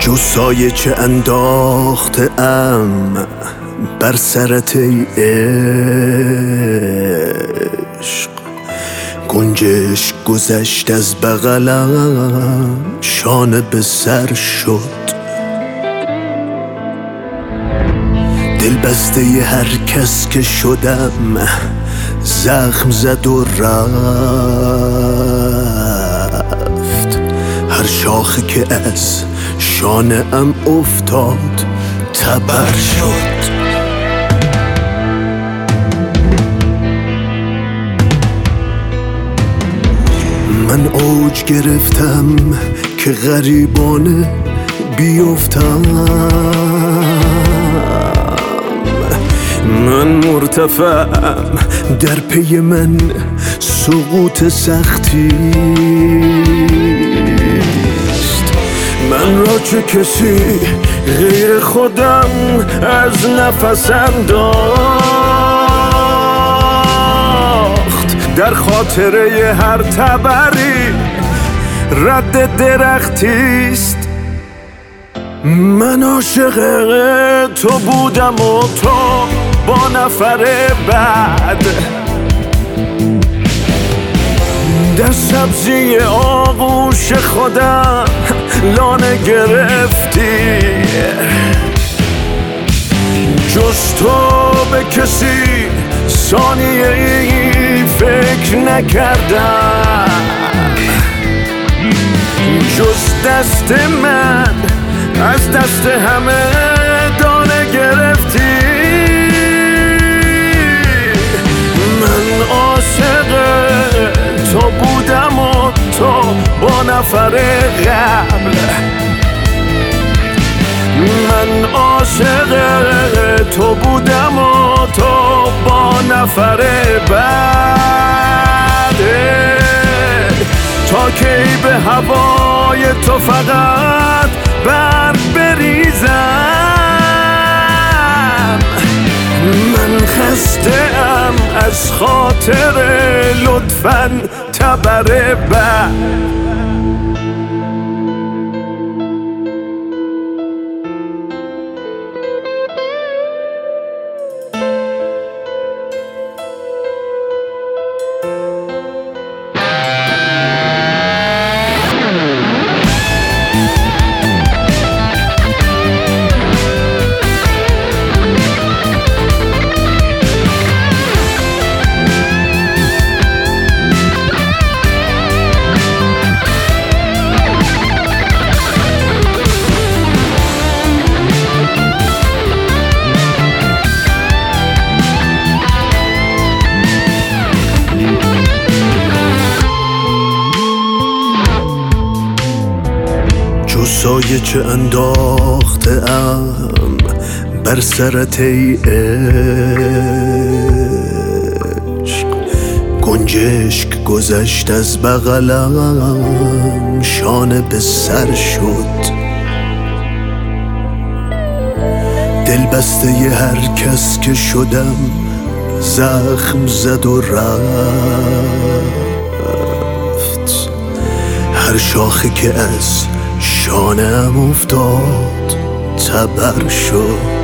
جو سایه چه انداخته ام بر سرت ای عشق، گنجش گذشت از بغلم شانه به سر شد. دل بسته ی هر کس که شدم زخم زد و رفت، هر شاخه که از شانه ام افتاد تبر شد. من اوج گرفتم که غریبانه بیفتم، من مرتفعم در پی من سقوط سختیست. من را چه کسی غیر خودم از نفسم داخت، در خاطره هر تبری رد درختیست. من عاشق تو بودم و تو با نفر بعد در سبزی آغوش خودم لانه گرفتی. جز تو به کسی ثانیه ای فکر نکردم، جز دست من از دست همه دانه گرفتی. من عاشق تو بودم و تو با نفر قبل، من عاشق تو بودم و تو با نفر بعد. تا کی به هوای تو فقط برق بریزم؟ من خسته ام از خاطر لطفاً تبر بعد. جو سایه چه انداخته ام بر سرت ای عشق، گنجشک گذشت از بغلم شانه به سر شد. دل بسته ی هر کس که شدم زخم زد و رفت، هر شاخه که از شانه‌ام افتاد تبر شد.